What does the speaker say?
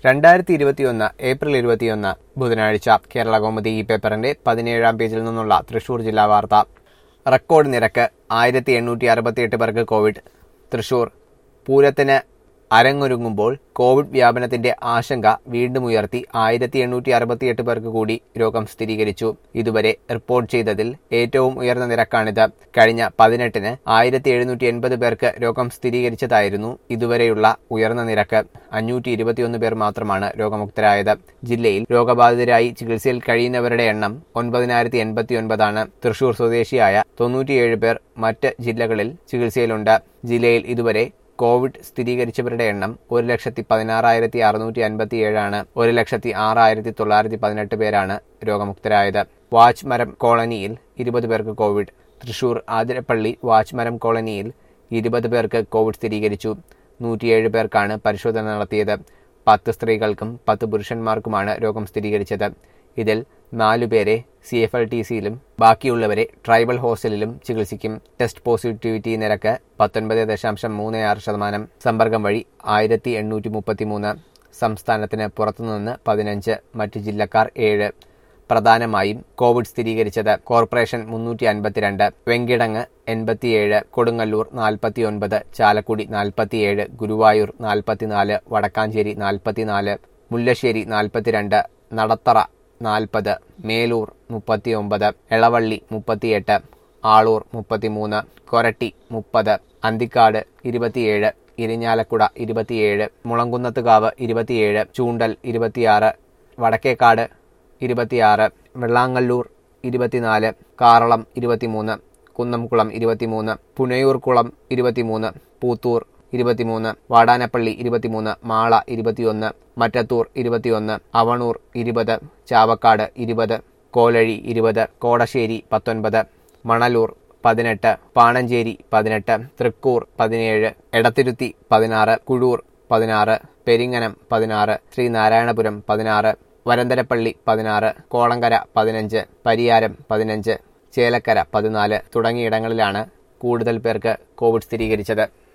2021 April 21 ബുധനാഴ്ച കേരളകൗമുദി ഈ പേപ്പറിന്റെ 17-ാം പേജിൽ നിന്നുള്ള തൃശൂർ ജില്ലാ വാർത്ത. റെക്കോർഡ് നിരക്ക് 1868 പേർക്ക് കോവിഡ്. തൃശൂർ പൂരത്തിന് അരങ്ങൊരുങ്ങുമ്പോൾ കോവിഡ് വ്യാപനത്തിന്റെ ആശങ്ക വീണ്ടും ഉയർത്തി 1868 പേർക്ക് കൂടി രോഗം സ്ഥിരീകരിച്ചു. ഇതുവരെ റിപ്പോർട്ട് ചെയ്തതിൽ ഏറ്റവും ഉയർന്ന നിരക്കാണിത്. കഴിഞ്ഞ 18-ന് 1780 പേർക്ക് രോഗം സ്ഥിരീകരിച്ചതായിരുന്നു ഇതുവരെയുള്ള ഉയർന്ന നിരക്ക്. 521 പേർ മാത്രമാണ് രോഗമുക്തരായത്. ജില്ലയിൽ രോഗബാധിതരായി ചികിത്സയിൽ കഴിയുന്നവരുടെ എണ്ണം 9089 ആണ്. തൃശൂർ സ്വദേശിയായ 97 പേർ മറ്റ് ജില്ലകളിൽ ചികിത്സയിലുണ്ട്. ജില്ലയിൽ ഇതുവരെ കോവിഡ് സ്ഥിരീകരിച്ചവരുടെ എണ്ണം 1,16,657 ആണ്. 1,06,918 പേരാണ് രോഗമുക്തരായത്. വാച്ച്മരം കോളനിയിൽ 20 പേർക്ക് കോവിഡ്. തൃശൂർ ആതിരപ്പള്ളി വാച്ച്മരം കോളനിയിൽ 20 പേർക്ക് കോവിഡ് സ്ഥിരീകരിച്ചു. 107 പേർക്കാണ് പരിശോധന നടത്തിയത്. 10 സ്ത്രീകൾക്കും 10 പുരുഷന്മാർക്കുമാണ് രോഗം സ്ഥിരീകരിച്ചത്. ഇതിൽ 4 പേരെ CFLTCയിലും ബാക്കിയുള്ളവരെ ട്രൈബൽ ഹോസ്റ്റലിലും ചികിത്സിക്കും. ടെസ്റ്റ് പോസിറ്റിവിറ്റി നിരക്ക് 19.36%. സമ്പർക്കം വഴി 1833. സംസ്ഥാനത്തിന് പുറത്തുനിന്ന് 15, മറ്റ് ജില്ലക്കാർ 7. പ്രധാനമായും കോവിഡ് സ്ഥിരീകരിച്ചത് കോർപ്പറേഷൻ 352, വെങ്കിടങ്ങ് 87, കൊടുങ്ങല്ലൂർ 49, ചാലക്കുടി 47, ഗുരുവായൂർ 44, വടക്കാഞ്ചേരി 44, മുല്ലശ്ശേരി 42, നടത്തറ 40, മേലൂർ 39, എളവള്ളി 38, ആളൂർ 33, കൊരട്ടി 30, അന്തിക്കാട് 27, ഇരിഞ്ഞാലക്കുട 27, മുളങ്കുന്നത്തുകാവ് 27, ചൂണ്ടൽ 26, വടക്കേക്കാട് 26, വെള്ളാങ്ങല്ലൂർ 24, കാറളം 23, കുന്നംകുളം 23, പുനയൂർകുളം 23, പൂത്തൂർ 23, വാടാനപ്പള്ളി 23, മാള 21, മറ്റത്തൂർ 21, അവണൂർ 20, ചാവക്കാട് 20, കോലഴി 20, കോടശ്ശേരി 19, മണലൂർ 18, പാണഞ്ചേരി 18, തൃക്കൂർ 17, എടത്തിരുത്തി 16, കുഴൂർ 16, പെരിങ്ങനം 16, ശ്രീനാരായണപുരം 16, വരന്തരപ്പള്ളി 16, കോളങ്കര 15, പരിയാരം 15, ചേലക്കര 14 തുടങ്ങിയിടങ്ങളിലാണ് കൂടുതൽ പേർക്ക് കോവിഡ് സ്ഥിരീകരിച്ചത്.